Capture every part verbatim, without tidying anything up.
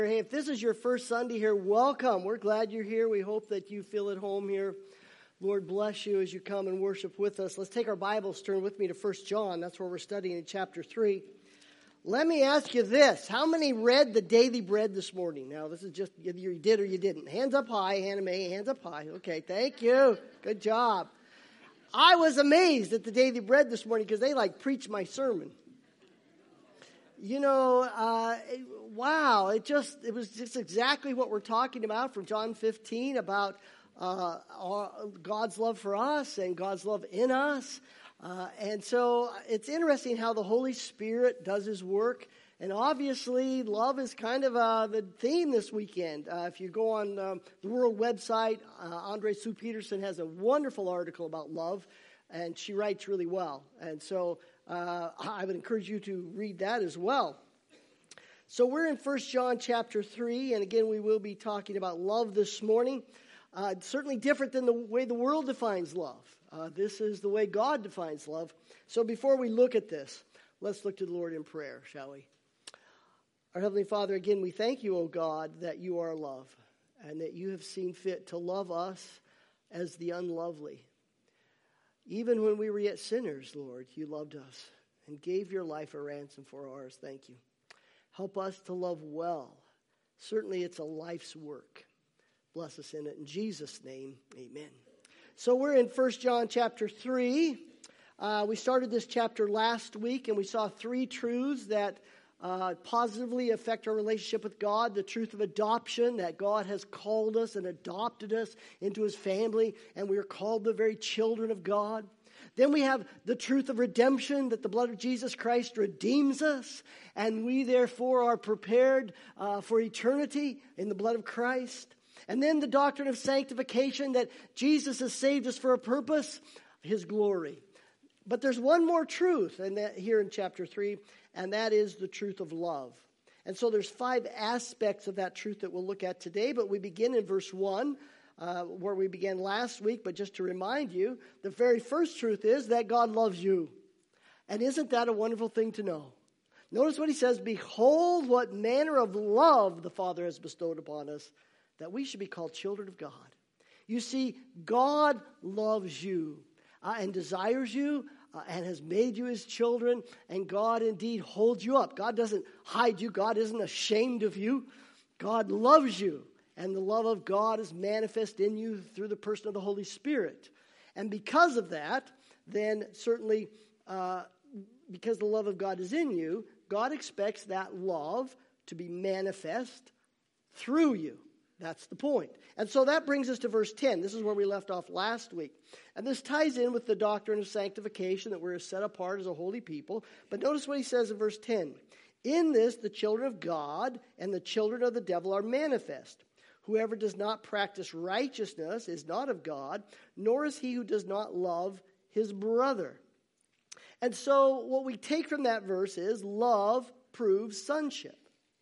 Hey, if this is your first Sunday here, welcome. We're glad you're here. We hope that you feel at home here. Lord bless you as you come and worship with us. Let's take our Bibles, turn with me to First John. That's where we're studying in chapter three. Let me ask you this. How many read the daily bread this morning? Now, this is just either you did or you didn't. Hands up high, Hannah Mae, hands up high. Okay, thank you. Good job. I was amazed at the daily bread this morning because they like preached my sermon. You know, uh, wow, it just, it was just exactly what we're talking about from John fifteen about uh, our, God's love for us and God's love in us. Uh, and so it's interesting how the Holy Spirit does his work. And obviously, love is kind of uh, the theme this weekend. Uh, if you go on um, the World website, uh, Andre Sue Peterson has a wonderful article about love, and she writes really well. And so Uh, I would encourage you to read that as well. So we're in First John chapter three, and again, we will be talking about love this morning. Uh, it's certainly different than the way the world defines love. Uh, this is the way God defines love. So before we look at this, let's look to the Lord in prayer, shall we? Our Heavenly Father, again, we thank you, O God, that you are love, and that you have seen fit to love us as the unlovely. Even when we were yet sinners, Lord, you loved us and gave your life a ransom for ours. Thank you. Help us to love well. Certainly it's a life's work. Bless us in it. In Jesus' name, amen. So we're in First John chapter three. Uh, we started this chapter last week, and we saw three truths that Uh, positively affect our relationship with God. The truth of adoption, that God has called us and adopted us into his family, and we are called the very children of God. Then we have the truth of redemption, that the blood of Jesus Christ redeems us, and we therefore are prepared uh, for eternity in the blood of Christ. And then the doctrine of sanctification, that Jesus has saved us for a purpose, his glory. But there's one more truth and that here in chapter three, and that is the truth of love. And so there's five aspects of that truth that we'll look at today, but we begin in verse one, uh, where we began last week. But just to remind you, the very first truth is that God loves you. And isn't that a wonderful thing to know? Notice what he says, behold what manner of love the Father has bestowed upon us, that we should be called children of God. You see, God loves you. Uh, and desires you uh, and has made you his children, and God indeed holds you up. God doesn't hide you. God isn't ashamed of you. God loves you, and the love of God is manifest in you through the person of the Holy Spirit. And because of that, then certainly uh, because the love of God is in you, God expects that love to be manifest through you. That's the point. And so that brings us to verse ten. This is where we left off last week. And this ties in with the doctrine of sanctification, that we're set apart as a holy people. But notice what he says in verse ten. In this, the children of God and the children of the devil are manifest. Whoever does not practice righteousness is not of God, nor is he who does not love his brother. And so what we take from that verse is love proves sonship.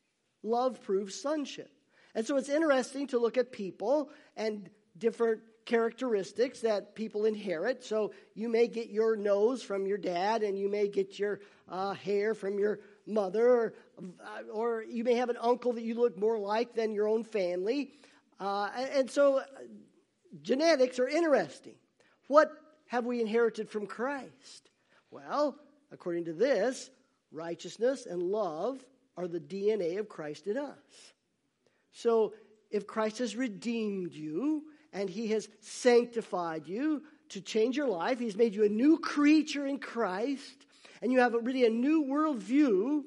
Love proves sonship. And so it's interesting to look at people and different characteristics that people inherit. So you may get your nose from your dad, and you may get your uh, hair from your mother, or, uh, or you may have an uncle that you look more like than your own family. Uh, and, and so uh, genetics are interesting. What have we inherited from Christ? Well, according to this, righteousness and love are the D N A of Christ in us. So if Christ has redeemed you and he has sanctified you to change your life, he's made you a new creature in Christ, and you have a, really a new worldview,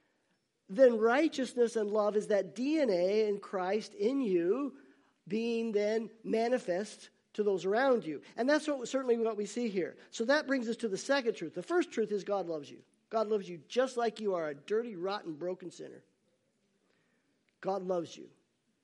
then righteousness and love is that D N A in Christ in you being then manifest to those around you. And that's what certainly what we see here. So that brings us to the second truth. The first truth is God loves you. God loves you just like you are, a dirty, rotten, broken sinner. God loves you.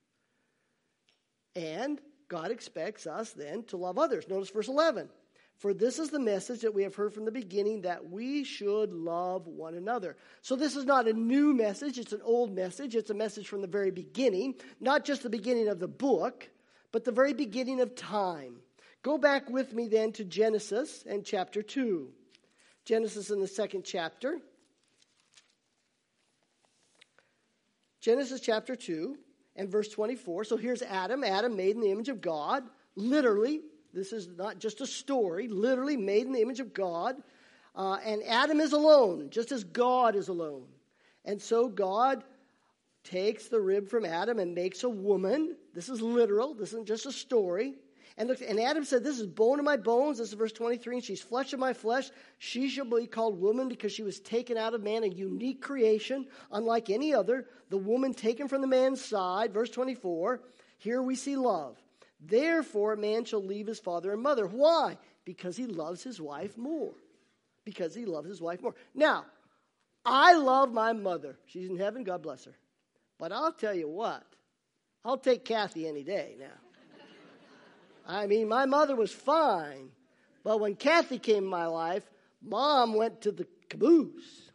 And God expects us then to love others. Notice verse eleven. For this is the message that we have heard from the beginning, that we should love one another. So this is not a new message. It's an old message. It's a message from the very beginning. Not just the beginning of the book, but the very beginning of time. Go back with me then to Genesis and chapter two. Genesis in the second chapter. Genesis chapter two and verse twenty-four. So here's Adam. Adam made in the image of God. Literally, this is not just a story. Literally made in the image of God. Uh, and Adam is alone, just as God is alone. And so God takes the rib from Adam and makes a woman. This is literal. This isn't just a story. And look, and Adam said, this is bone of my bones. This is verse twenty-three. And she's flesh of my flesh. She shall be called woman because she was taken out of man, a unique creation, unlike any other. The woman taken from the man's side. Verse twenty-four. Here we see love. Therefore, a man shall leave his father and mother. Why? Because he loves his wife more. Because he loves his wife more. Now, I love my mother. She's in heaven. God bless her. But I'll tell you what. I'll take Kathy any day now. I mean, my mother was fine, but when Kathy came in my life, Mom went to the caboose.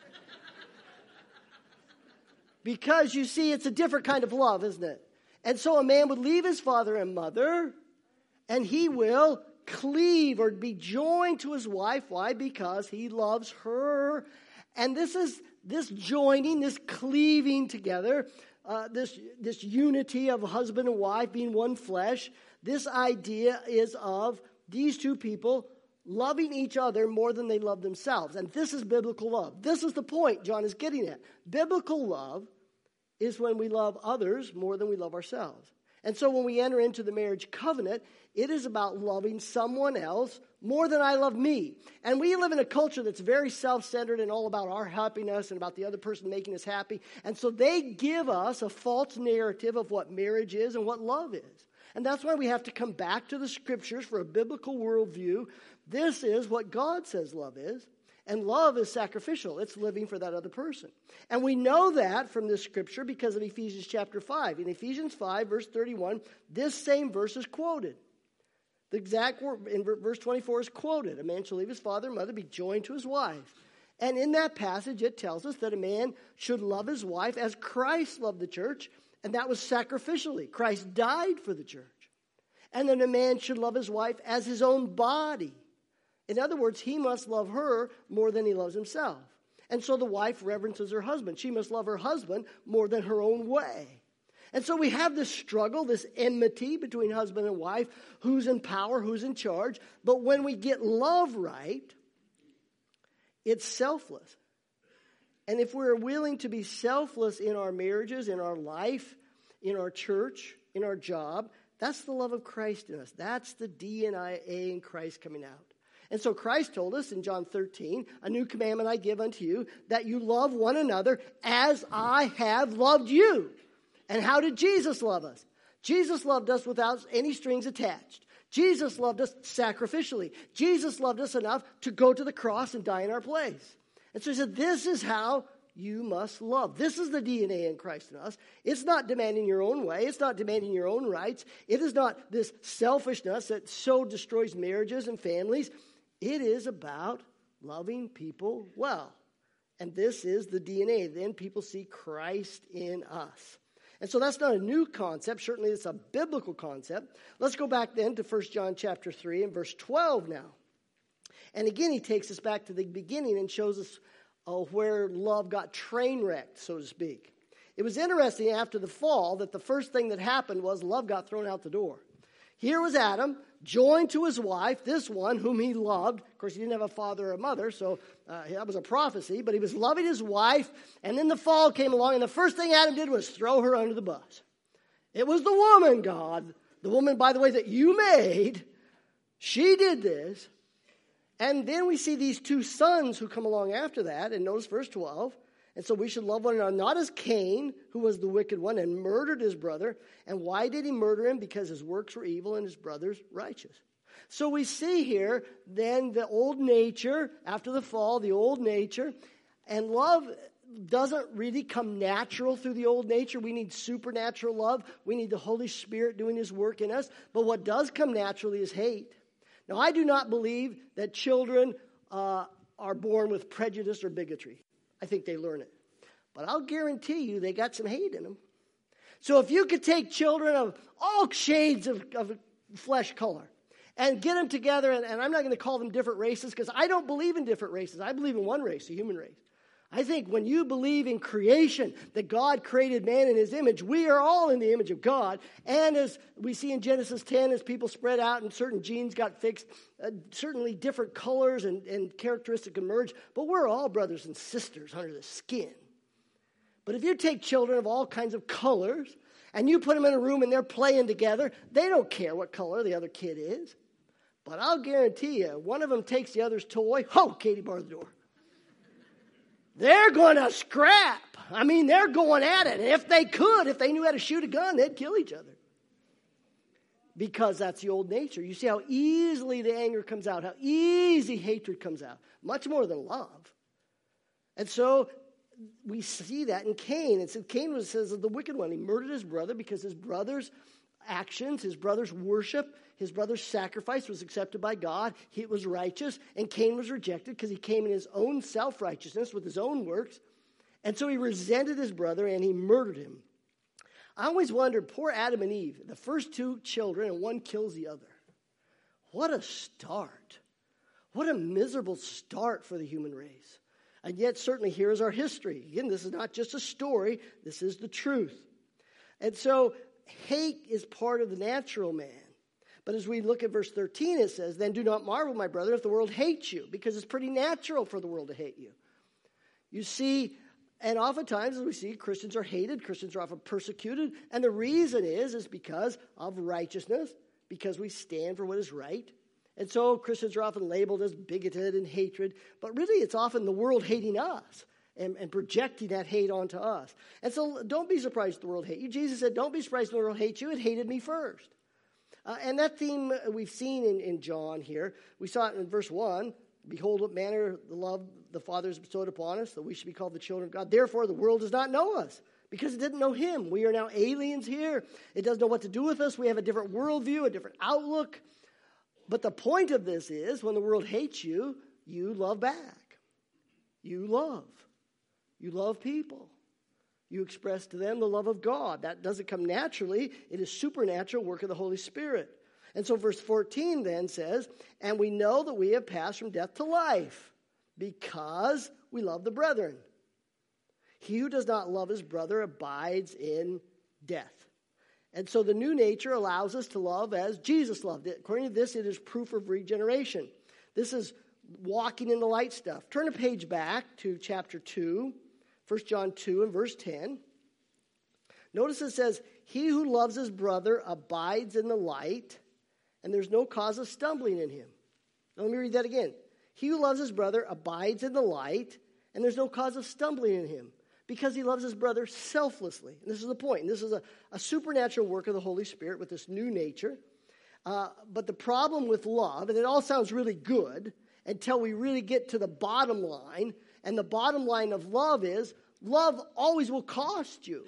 Because, you see, it's a different kind of love, isn't it? And so a man would leave his father and mother, and he will cleave or be joined to his wife. Why? Because he loves her. And this is this joining, this cleaving together, uh, this, this unity of husband and wife being one flesh. This idea is of these two people loving each other more than they love themselves. And this is biblical love. This is the point John is getting at. Biblical love is when we love others more than we love ourselves. And so when we enter into the marriage covenant, it is about loving someone else more than I love me. And we live in a culture that's very self-centered and all about our happiness and about the other person making us happy. And so they give us a false narrative of what marriage is and what love is. And that's why we have to come back to the scriptures for a biblical worldview. This is what God says love is. And love is sacrificial. It's living for that other person. And we know that from this scripture because of Ephesians chapter five. In Ephesians five, verse thirty-one, this same verse is quoted. The exact word in verse twenty-four is quoted. A man shall leave his father and mother, be joined to his wife. And in that passage, it tells us that a man should love his wife as Christ loved the church. And that was sacrificially. Christ died for the church. And then a man should love his wife as his own body. In other words, he must love her more than he loves himself. And so the wife reverences her husband. She must love her husband more than her own way. And so we have this struggle, this enmity between husband and wife. Who's in power, who's in charge. But when we get love right, it's selfless. And if we're willing to be selfless in our marriages, in our life, in our church, in our job, that's the love of Christ in us. That's the D N A in Christ coming out. And so Christ told us in John thirteen, a new commandment I give unto you, that you love one another as I have loved you. And how did Jesus love us? Jesus loved us without any strings attached. Jesus loved us sacrificially. Jesus loved us enough to go to the cross and die in our place. And so he said, this is how you must love. This is the D N A in Christ in us. It's not demanding your own way. It's not demanding your own rights. It is not this selfishness that so destroys marriages and families. It is about loving people well. And this is the D N A. Then people see Christ in us. And so that's not a new concept. Certainly it's a biblical concept. Let's go back then to First John chapter three and verse twelve now. And again, he takes us back to the beginning and shows us uh, where love got train wrecked, so to speak. It was interesting after the fall that the first thing that happened was love got thrown out the door. Here was Adam, joined to his wife, this one whom he loved. Of course, he didn't have a father or a mother, so uh, that was a prophecy. But he was loving his wife, and then the fall came along, and the first thing Adam did was throw her under the bus. It was the woman, God. The woman, by the way, that you made. She did this. And then we see these two sons who come along after that. And notice verse twelve. And so we should love one another, not as Cain, who was the wicked one and murdered his brother. And why did he murder him? Because his works were evil and his brother's righteous. So we see here then the old nature, after the fall, the old nature. And love doesn't really come natural through the old nature. We need supernatural love. We need the Holy Spirit doing his work in us. But what does come naturally is hate. Now, I do not believe that children uh, are born with prejudice or bigotry. I think they learn it. But I'll guarantee you they got some hate in them. So if you could take children of all shades of, of flesh color and get them together, and, and I'm not going to call them different races because I don't believe in different races. I believe in one race, the human race. I think when you believe in creation, that God created man in his image, we are all in the image of God. And as we see in Genesis ten, as people spread out and certain genes got fixed, uh, certainly different colors and, and characteristics emerge. But we're all brothers and sisters under the skin. But if you take children of all kinds of colors and you put them in a room and they're playing together, they don't care what color the other kid is. But I'll guarantee you, one of them takes the other's toy. Ho, Katie, bar the door. They're going to scrap. I mean, they're going at it. And if they could, if they knew how to shoot a gun, they'd kill each other. Because that's the old nature. You see how easily the anger comes out, how easy hatred comes out, much more than love. And so we see that in Cain. And so Cain was, says, of the wicked one. He murdered his brother because his brother's actions, his brother's worship, his brother's sacrifice was accepted by God. He was righteous, and Cain was rejected because he came in his own self-righteousness with his own works. And so he resented his brother, and he murdered him. I always wondered, poor Adam and Eve, the first two children, and one kills the other. What a start. What a miserable start for the human race. And yet, certainly, here is our history. Again, this is not just a story. This is the truth. And so, hate is part of the natural man. But as we look at verse thirteen, it says, then do not marvel, my brother, if the world hates you, because it's pretty natural for the world to hate you. You see, and oftentimes, as we see, Christians are hated. Christians are often persecuted. And the reason is, is because of righteousness, because we stand for what is right. And so Christians are often labeled as bigoted and hatred. But really, it's often the world hating us and, and projecting that hate onto us. And so don't be surprised if the world hates you. Jesus said, don't be surprised if the world hates you. It hated me first. Uh, and that theme we've seen in, in John here. We saw it in verse one. Behold, what manner the love the Father has bestowed upon us, that we should be called the children of God. Therefore, the world does not know us, because it didn't know him. We are now aliens here. It doesn't know what to do with us. We have a different worldview, a different outlook. But the point of this is, when the world hates you, you love back. You love. You love people. You express to them the love of God. That doesn't come naturally. It is supernatural work of the Holy Spirit. And so verse fourteen then says, and we know that we have passed from death to life, because we love the brethren. He who does not love his brother abides in death. And so the new nature allows us to love as Jesus loved it. According to this, it is proof of regeneration. This is walking in the light stuff. Turn a page back to chapter two, First John two and verse ten. Notice it says, he who loves his brother abides in the light, and there's no cause of stumbling in him. Now let me read that again. He who loves his brother abides in the light, and there's no cause of stumbling in him, because he loves his brother selflessly. And this is the point. And this is a, a supernatural work of the Holy Spirit with this new nature. Uh, but the problem with love, and it all sounds really good until we really get to the bottom line, and the bottom line of love is, love always will cost you.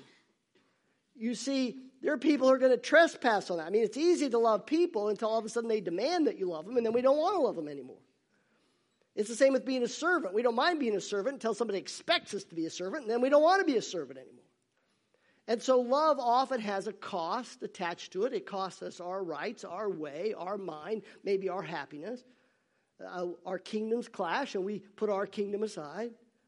You see, there are people who are going to trespass on that. I mean, it's easy to love people until all of a sudden they demand that you love them, and then we don't want to love them anymore. It's the same with being a servant. We don't mind being a servant until somebody expects us to be a servant, and then we don't want to be a servant anymore. And so love often has a cost attached to it. It costs us our rights, our way, our mind, maybe our happiness. Uh, our kingdoms clash, and we put our kingdom aside.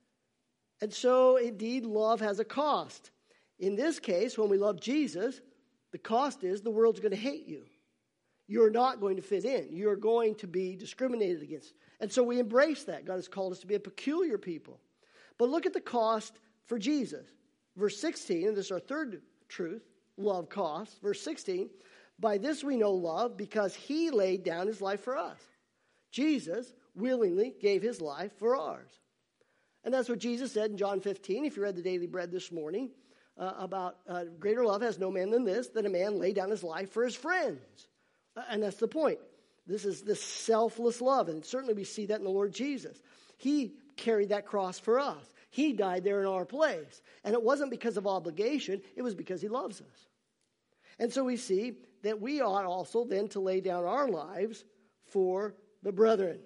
And so, indeed, love has a cost. In this case, when we love Jesus, the cost is the world's going to hate you. You're not going to fit in. You're going to be discriminated against. And so we embrace that. God has called us to be a peculiar people. But look at the cost for Jesus. Verse sixteen, and this is our third truth, love costs. Verse sixteen, by this we know love, because he laid down his life for us. Jesus willingly gave his life for ours. And that's what Jesus said in John fifteen, if you read the Daily Bread this morning, uh, about uh, greater love has no man than this, that a man lay down his life for his friends. Uh, and that's the point. This is this selfless love, and certainly we see that in the Lord Jesus. He carried that cross for us. He died there in our place. And it wasn't because of obligation, it was because he loves us. And so we see that we ought also then to lay down our lives for the brethren.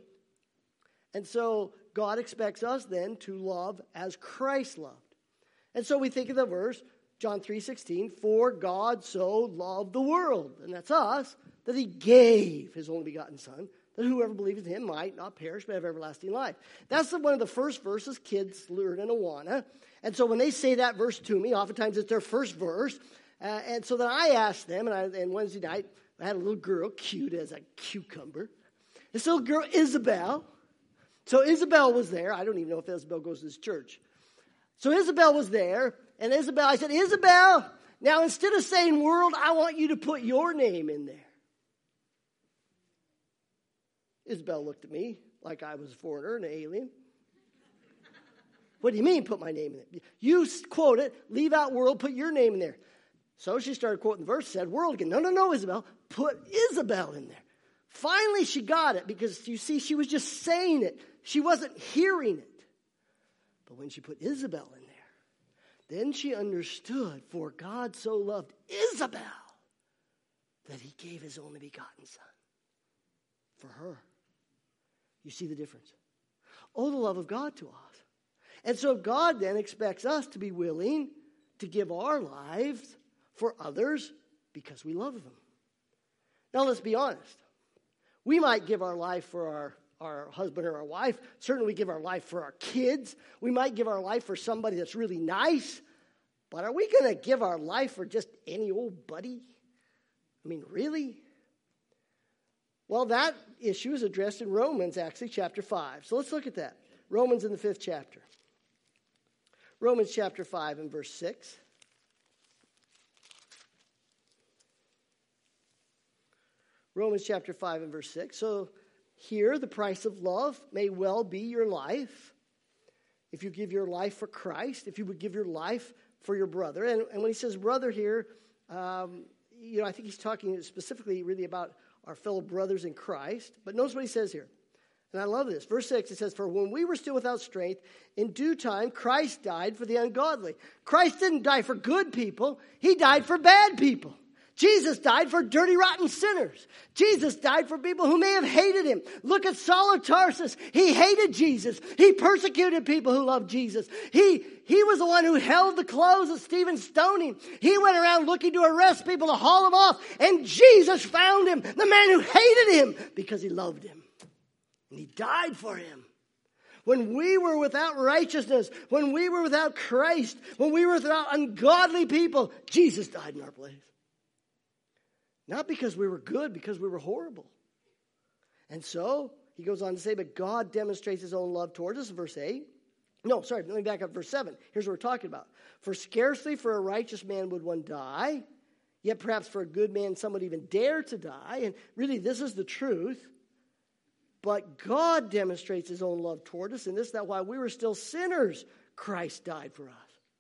And so God expects us then to love as Christ loved. And so we think of the verse, John three sixteen, for God so loved the world, and that's us, that he gave his only begotten Son, that whoever believes in him might not perish but have everlasting life. That's the, one of the first verses kids learn in Awana. And so when they say that verse to me, oftentimes it's their first verse. Uh, and so then I asked them, and, I, and Wednesday night, I had a little girl, cute as a cucumber. This little girl, Isabel. So Isabel was there. I don't even know if Isabel goes to this church. So Isabel was there, and Isabel, I said, Isabel, now instead of saying world, I want you to put your name in there. Isabel looked at me like I was a foreigner, an alien. What do you mean, put my name in it? You quote it, leave out world, put your name in there. So she started quoting the verse, said world again. No, no, no, Isabel, put Isabel in there. Finally, she got it because, you see, she was just saying it. She wasn't hearing it. But when she put Isabel in there, then she understood, for God so loved Isabel that he gave his only begotten son for her. You see the difference? Oh, the love of God to us. And so God then expects us to be willing to give our lives for others because we love them. Now, let's be honest. We might give our life for our, our husband or our wife. Certainly we give our life for our kids. We might give our life for somebody that's really nice. But are we going to give our life for just any old buddy? I mean, really? Well, that issue is addressed in Romans, actually, chapter five. So let's look at that. Romans in the fifth chapter. Romans chapter five and verse six. Romans chapter five and verse six. So here, the price of love may well be your life. If you give your life for Christ, if you would give your life for your brother. And, and when he says brother here, um, you know, I think he's talking specifically really about our fellow brothers in Christ. But notice what he says here. And I love this. Verse six, it says, for when we were still without strength, in due time, Christ died for the ungodly. Christ didn't die for good people. He died for bad people. Jesus died for dirty, rotten sinners. Jesus died for people who may have hated him. Look at Saul of Tarsus. He hated Jesus. He persecuted people who loved Jesus. He, he was the one who held the clothes of Stephen's stoning. He went around looking to arrest people to haul them off. And Jesus found him, the man who hated him, because he loved him. And he died for him. When we were without righteousness, when we were without Christ, when we were without ungodly people, Jesus died in our place. Not because we were good, because we were horrible. And so, he goes on to say, but God demonstrates his own love towards us, verse eight. No, sorry, let me back up, verse seven. Here's what we're talking about. For scarcely for a righteous man would one die, yet perhaps for a good man some would even dare to die. And really, this is the truth. But God demonstrates his own love toward us, and this, that while we were still sinners, Christ died for us.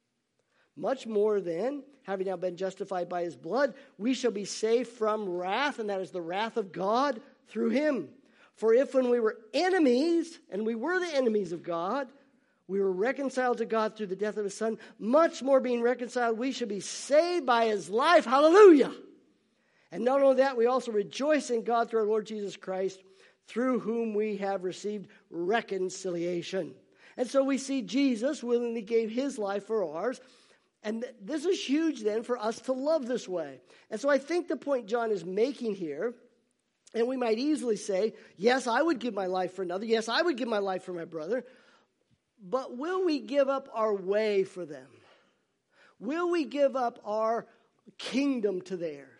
Much more then, having now been justified by his blood, we shall be saved from wrath, and that is the wrath of God through him. For if when we were enemies, and we were the enemies of God, we were reconciled to God through the death of his son, much more being reconciled, we shall be saved by his life. Hallelujah! And not only that, we also rejoice in God through our Lord Jesus Christ, through whom we have received reconciliation. And so we see Jesus willingly gave his life for ours. And this is huge then for us to love this way. And so I think the point John is making here, and we might easily say, yes, I would give my life for another. Yes, I would give my life for my brother. But will we give up our way for them? Will we give up our kingdom to theirs?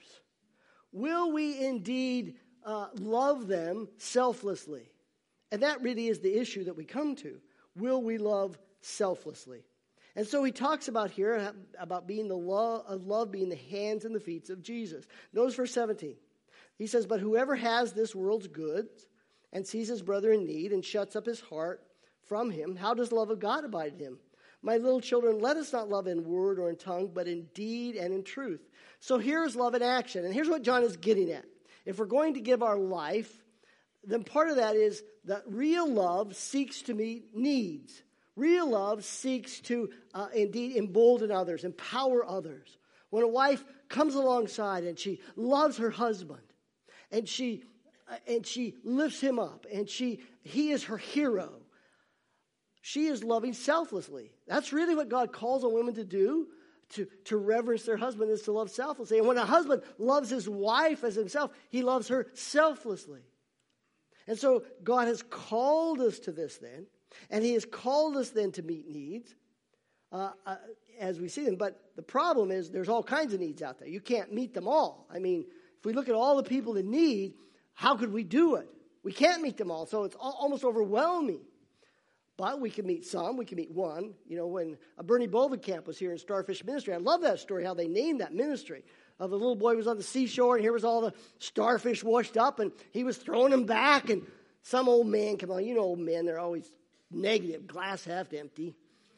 Will we indeed uh, love them selflessly? And that really is the issue that we come to. Will we love selflessly? And so he talks about here about being the love of love being the hands and the feet of Jesus. Notice verse seventeen. He says, but whoever has this world's goods and sees his brother in need and shuts up his heart from him, how does the love of God abide in him? My little children, let us not love in word or in tongue, but in deed and in truth. So here's love in action. And here's what John is getting at. If we're going to give our life, then part of that is that real love seeks to meet needs. Real love seeks to uh, indeed embolden others, empower others. When a wife comes alongside and she loves her husband, and she uh, and she lifts him up, and she he is her hero, she is loving selflessly. That's really what God calls on women to do, to, to reverence their husband, is to love selflessly. And when a husband loves his wife as himself, he loves her selflessly. And so God has called us to this then, and he has called us then to meet needs uh, uh, as we see them. But the problem is there's all kinds of needs out there. You can't meet them all. I mean, if we look at all the people in need, how could we do it? We can't meet them all, so it's all, almost overwhelming. But we can meet some. We can meet one. You know, when uh, Bernie Bovenkamp was here in Starfish Ministry, I love that story, how they named that ministry. Uh, the little boy was on the seashore, and here was all the starfish washed up, and he was throwing them back, and some old man came on. You know old men, they're always negative, glass half empty.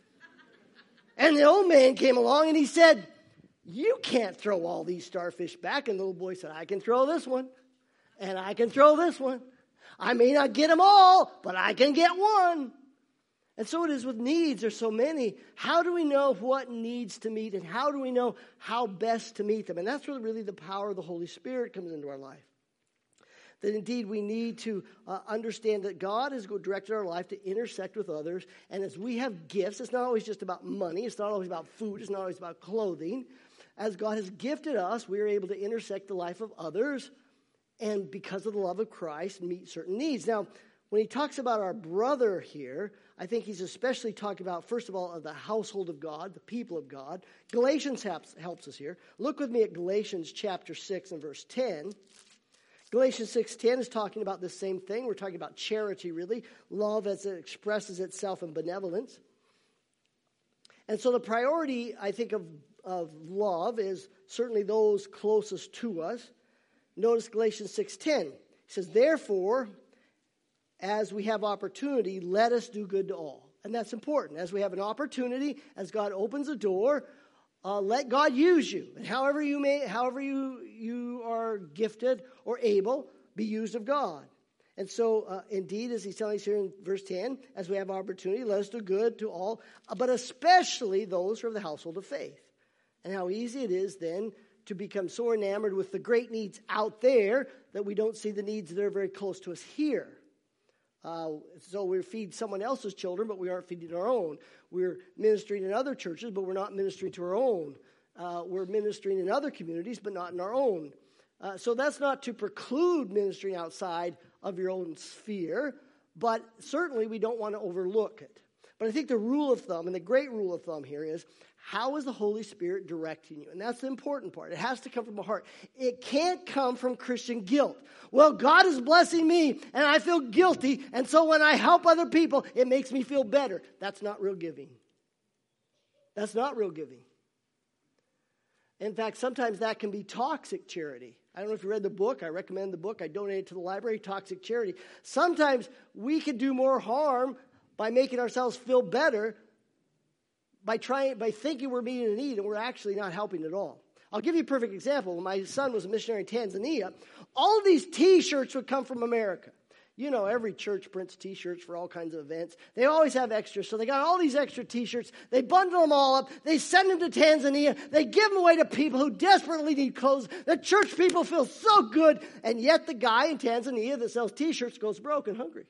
And the old man came along, and he said, you can't throw all these starfish back. And the little boy said, I can throw this one, and I can throw this one. I may not get them all, but I can get one. And so it is with needs. There's so many. How do we know what needs to meet, and how do we know how best to meet them? And that's where really the power of the Holy Spirit comes into our life. That indeed we need to uh, understand that God has directed our life to intersect with others. And as we have gifts, it's not always just about money. It's not always about food. It's not always about clothing. As God has gifted us, we are able to intersect the life of others, and because of the love of Christ, meet certain needs. Now, when he talks about our brother here, I think he's especially talking about, first of all, the household of God, the people of God. Galatians helps, helps us here. Look with me at Galatians chapter six and verse ten. Galatians six ten is talking about the same thing. We're talking about charity, really. Love as it expresses itself in benevolence. And so the priority, I think, of, of love is certainly those closest to us. Notice Galatians six ten. It says, therefore, as we have opportunity, let us do good to all. And that's important. As we have an opportunity, as God opens a door, uh, let God use you. And however you may, however you, you are gifted or able, be used of God. And so, uh, indeed, as he's telling us here in verse ten, as we have opportunity, let us do good to all, but especially those who are of the household of faith. And how easy it is then to become so enamored with the great needs out there that we don't see the needs that are very close to us here. Uh, so we feed someone else's children, but we aren't feeding our own. We're ministering in other churches, but we're not ministering to our own. Uh, we're ministering in other communities, but not in our own. Uh, so that's not to preclude ministering outside of your own sphere, but certainly we don't want to overlook it. But I think the rule of thumb, and the great rule of thumb here is, how is the Holy Spirit directing you? And that's the important part. It has to come from the heart. It can't come from Christian guilt. Well, God is blessing me, and I feel guilty, and so when I help other people, it makes me feel better. That's not real giving. That's not real giving. In fact, sometimes that can be toxic charity. I don't know if you read the book. I recommend the book. I donated to the library, Toxic Charity. Sometimes we can do more harm by making ourselves feel better by trying, by thinking we're meeting a need, and we're actually not helping at all. I'll give you a perfect example. When my son was a missionary in Tanzania, all of these T-shirts would come from America. You know, every church prints T-shirts for all kinds of events. They always have extras, so they got all these extra T-shirts. They bundle them all up. They send them to Tanzania. They give them away to people who desperately need clothes. The church people feel so good, and yet the guy in Tanzania that sells T-shirts goes broke and hungry.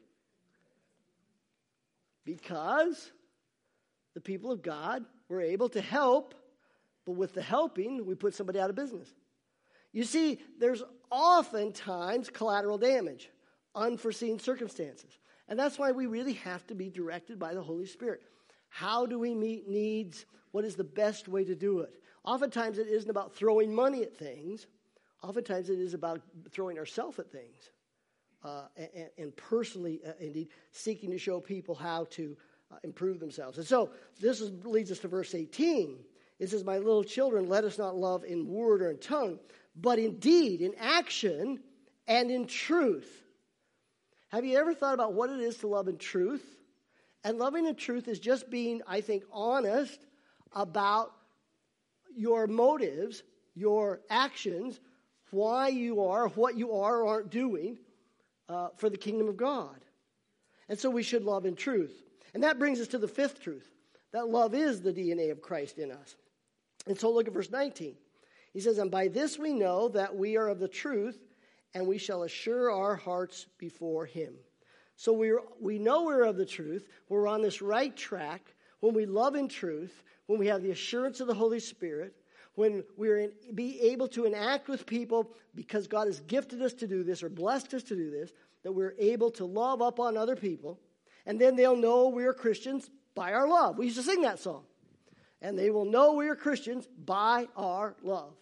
Because the people of God were able to help, but with the helping, we put somebody out of business. You see, there's oftentimes collateral damage, unforeseen circumstances. And that's why we really have to be directed by the Holy Spirit. How do we meet needs? What is the best way to do it? Oftentimes it isn't about throwing money at things. Oftentimes it is about throwing ourselves at things. Uh, and, and personally, uh, indeed, seeking to show people how to uh, improve themselves. And so this is, leads us to verse eighteen. It says, my little children, let us not love in word or in tongue, but in deed, in action, and in truth. Have you ever thought about what it is to love in truth? And loving in truth is just being, I think, honest about your motives, your actions, why you are, what you are or aren't doing uh, for the kingdom of God. And so we should love in truth. And that brings us to the fifth truth, that love is the D N A of Christ in us. And so look at verse nineteen. He says, and by this we know that we are of the truth, and we shall assure our hearts before him. So we we know we're of the truth. We're on this right track when we love in truth, when we have the assurance of the Holy Spirit, when we're in, be able to enact with people because God has gifted us to do this or blessed us to do this, that we're able to love up on other people, and then they'll know we're Christians by our love. We used to sing that song. And they will know we are Christians by our love.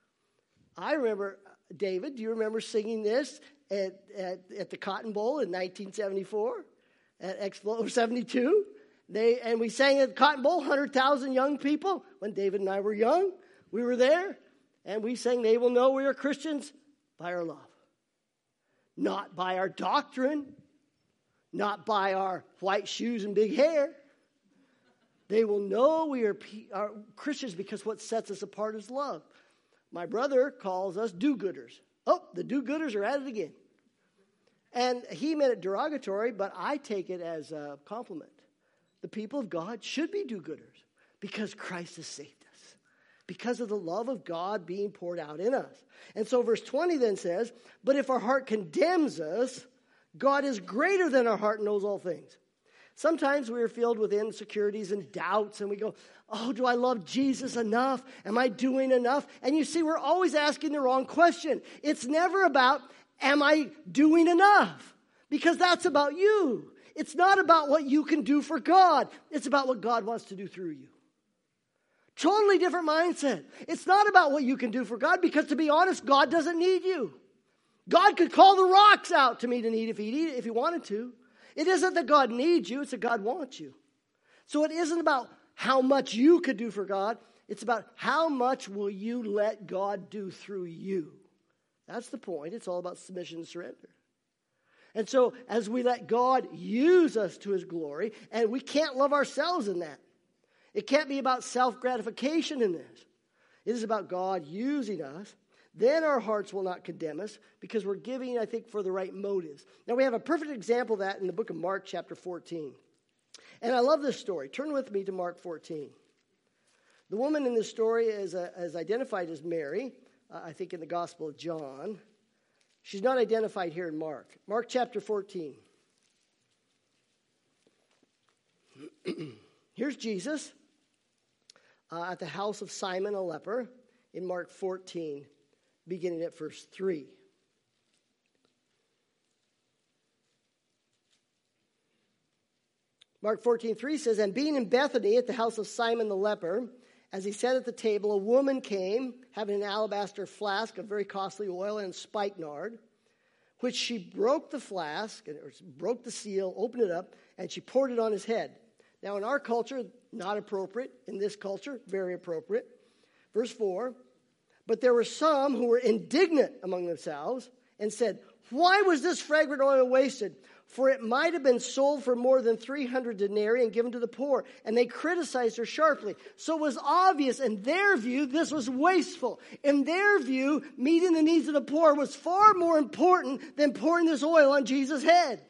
I remember, David, do you remember singing this at, at, at the Cotton Bowl in nineteen seventy-four? At Expo seventy-two? They, and we sang at the Cotton Bowl, one hundred thousand young people. When David and I were young, we were there. And we sang, they will know we are Christians by our love. Not by our doctrine. Not by our white shoes and big hair. They will know we are, are Christians because what sets us apart is love. My brother calls us do-gooders. Oh, the do-gooders are at it again. And he meant it derogatory, but I take it as a compliment. The people of God should be do-gooders because Christ has saved us. Because of the love of God being poured out in us. And so verse twenty then says, but if our heart condemns us, God is greater than our heart and knows all things. Sometimes we are filled with insecurities and doubts, and we go, oh, do I love Jesus enough? Am I doing enough? And you see, we're always asking the wrong question. It's never about, am I doing enough? Because that's about you. It's not about what you can do for God. It's about what God wants to do through you. Totally different mindset. It's not about what you can do for God, because to be honest, God doesn't need you. God could call the rocks out to meet a need if he, if he wanted to. It isn't that God needs you, it's that God wants you. So it isn't about how much you could do for God. It's about how much will you let God do through you. That's the point. It's all about submission and surrender. And so as we let God use us to his glory, and we can't love ourselves in that. It can't be about self-gratification in this. It is about God using us. Then our hearts will not condemn us because we're giving, I think, for the right motives. Now, we have a perfect example of that in the book of Mark chapter fourteen. And I love this story. Turn with me to Mark fourteen. The woman in this story is, uh, is identified as Mary, uh, I think in the Gospel of John. She's not identified here in Mark. Mark chapter fourteen. Here's Jesus uh, at the house of Simon a leper in Mark fourteen. Beginning at verse three. Mark fourteen three says, and being in Bethany at the house of Simon the leper, as he sat at the table, a woman came, having an alabaster flask of very costly oil and spikenard, which she broke the flask, or broke the seal, opened it up, and she poured it on his head. Now in our culture, not appropriate. In this culture, very appropriate. Verse four. But there were some who were indignant among themselves and said, why was this fragrant oil wasted? For it might have been sold for more than three hundred denarii and given to the poor. And they criticized her sharply. So it was obvious in their view this was wasteful. In their view, meeting the needs of the poor was far more important than pouring this oil on Jesus' head.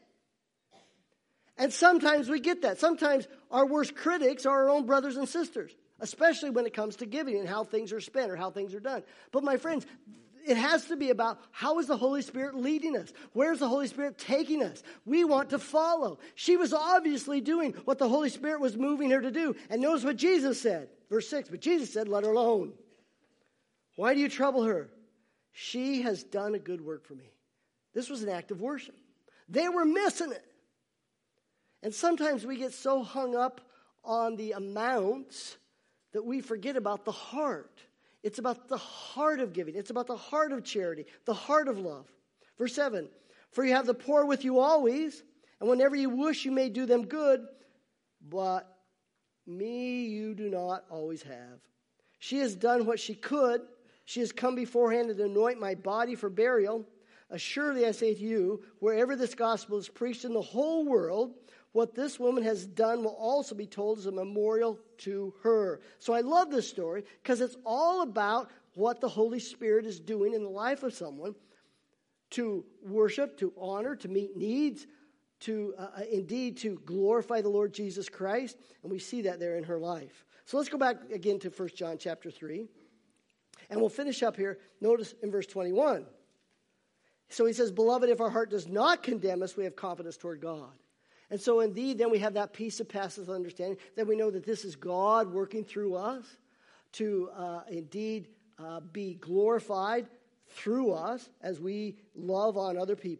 And sometimes we get that. Sometimes our worst critics are our own brothers and sisters. Especially when it comes to giving and how things are spent or how things are done. But my friends, it has to be about how is the Holy Spirit leading us? Where's the Holy Spirit taking us? We want to follow. She was obviously doing what the Holy Spirit was moving her to do. And notice what Jesus said. Verse six, but Jesus said, let her alone. Why do you trouble her? She has done a good work for me. This was an act of worship. They were missing it. And sometimes we get so hung up on the amounts that we forget about the heart. It's about the heart of giving. It's about the heart of charity, the heart of love. Verse seven, for you have the poor with you always, and whenever you wish you may do them good, but me you do not always have. She has done what she could. She has come beforehand to anoint my body for burial. Assuredly I say to you, wherever this gospel is preached in the whole world, what this woman has done will also be told as a memorial to her. So I love this story because it's all about what the Holy Spirit is doing in the life of someone to worship, to honor, to meet needs, to uh, indeed to glorify the Lord Jesus Christ. And we see that there in her life. So let's go back again to First John chapter three. And we'll finish up here. Notice in verse twenty-one. So he says, beloved, if our heart does not condemn us, we have confidence toward God. And so indeed, then we have that peace that passes understanding. Then we know that this is God working through us to uh, indeed uh, be glorified through us as we love on other people.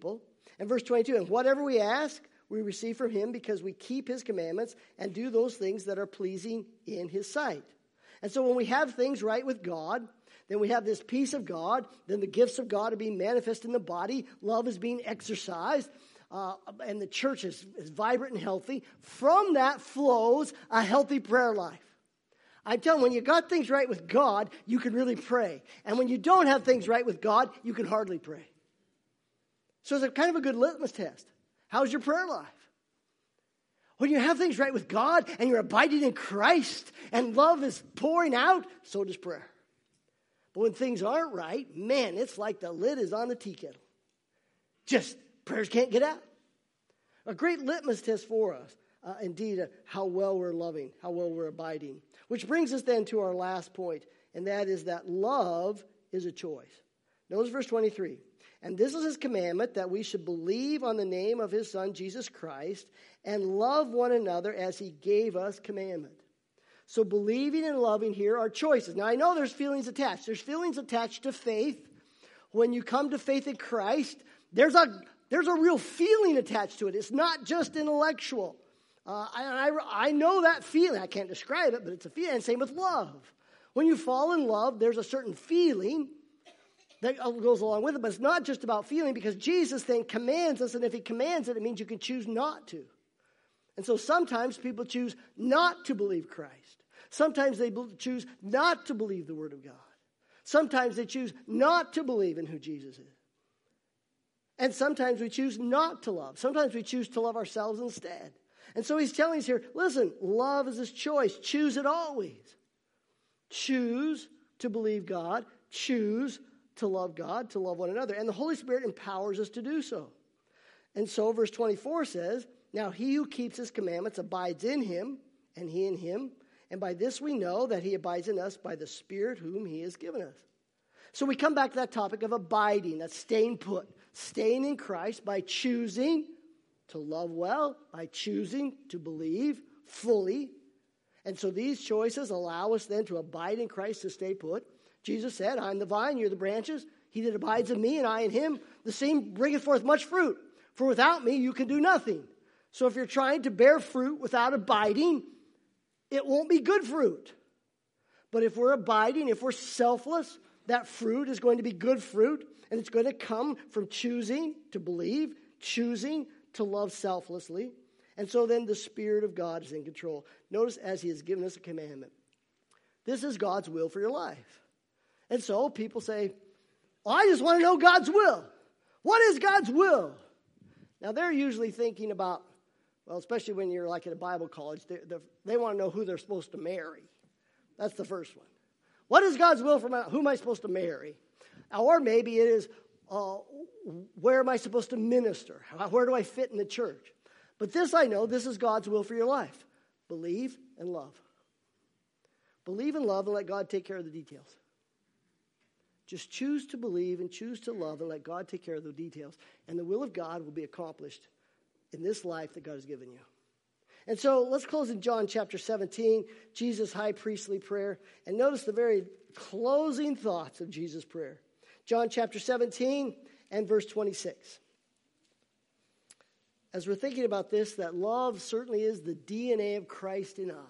And verse twenty-two, and whatever we ask, we receive from him because we keep his commandments and do those things that are pleasing in his sight. And so when we have things right with God, then we have this peace of God, then the gifts of God are being manifest in the body, love is being exercised, uh, and the church is, is vibrant and healthy. From that flows a healthy prayer life. I tell you, when you got things right with God, you can really pray. And when you don't have things right with God, you can hardly pray. So it's a kind of a good litmus test. How's your prayer life? When you have things right with God and you're abiding in Christ and love is pouring out, so does prayer. But when things aren't right, man, it's like the lid is on the tea kettle. Just prayers can't get out. A great litmus test for us, uh, indeed, uh, how well we're loving, how well we're abiding. Which brings us then to our last point, and that is that love is a choice. Notice verse twenty-three. And this is his commandment, that we should believe on the name of his Son, Jesus Christ, and love one another as he gave us commandment. So believing and loving here are choices. Now, I know there's feelings attached. There's feelings attached to faith. When you come to faith in Christ, there's a, there's a real feeling attached to it. It's not just intellectual. Uh, I, I, I know that feeling. I can't describe it, but it's a feeling. And same with love. When you fall in love, there's a certain feeling that goes along with it, but it's not just about feeling, because Jesus then commands us, and if he commands it, it means you can choose not to. And so sometimes people choose not to believe Christ. Sometimes they choose not to believe the Word of God. Sometimes they choose not to believe in who Jesus is. And sometimes we choose not to love. Sometimes we choose to love ourselves instead. And so he's telling us here, listen, love is his choice. Choose it always. Choose to believe God. Choose to love God, to love one another. And the Holy Spirit empowers us to do so. And so verse twenty-four says, now he who keeps his commandments abides in him, and he in him. And by this we know that he abides in us by the Spirit whom he has given us. So we come back to that topic of abiding, that's staying put, staying in Christ by choosing to love well, by choosing to believe fully. And so these choices allow us then to abide in Christ, to stay put. Jesus said, I'm the vine, you're the branches. He that abides in me and I in him, the same bringeth forth much fruit. For without me you can do nothing. So if you're trying to bear fruit without abiding, it won't be good fruit. But if we're abiding, if we're selfless, that fruit is going to be good fruit. And it's going to come from choosing to believe, choosing to love selflessly. And so then the Spirit of God is in control. Notice as he has given us a commandment. This is God's will for your life. And so people say, oh, I just want to know God's will. What is God's will? Now, they're usually thinking about, well, especially when you're like at a Bible college, they, they want to know who they're supposed to marry. That's the first one. What is God's will for my, who am I supposed to marry? Or maybe it is, uh, where am I supposed to minister? Where do I fit in the church? But this I know, this is God's will for your life. Believe and love. Believe and love and let God take care of the details. Just choose to believe and choose to love and let God take care of the details. And the will of God will be accomplished in this life that God has given you. And so let's close in John chapter seventeen, Jesus' high priestly prayer. And notice the very closing thoughts of Jesus' prayer. John chapter seventeen and verse twenty-six. As we're thinking about this, that love certainly is the D N A of Christ in us.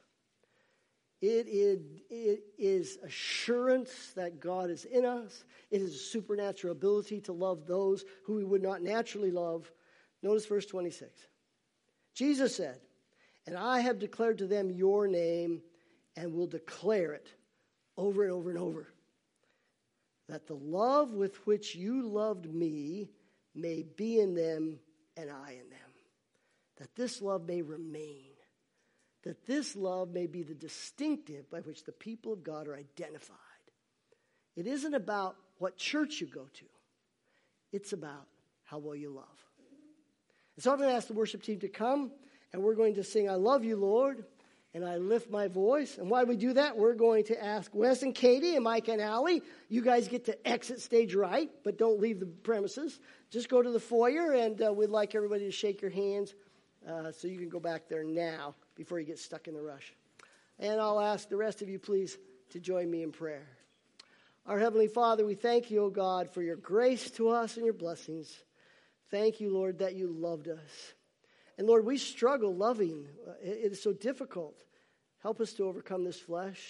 It is, it is assurance that God is in us. It is a supernatural ability to love those who we would not naturally love. Notice verse twenty-six. Jesus said, and I have declared to them your name and will declare it over and over and over, that the love with which you loved me may be in them and I in them. That this love may remain. That this love may be the distinctive by which the people of God are identified. It isn't about what church you go to. It's about how well you love. And so I'm going to ask the worship team to come, and we're going to sing, I Love You, Lord, and I Lift My Voice. And while we do that, we're going to ask Wes and Katie and Mike and Allie, you guys get to exit stage right, but don't leave the premises. Just go to the foyer, and uh, we'd like everybody to shake your hands uh, so you can go back there now before you get stuck in the rush. And I'll ask the rest of you, please, to join me in prayer. Our Heavenly Father, we thank you, O God, for your grace to us and your blessings. Thank you, Lord, that you loved us. And Lord, we struggle loving. It is so difficult. Help us to overcome this flesh.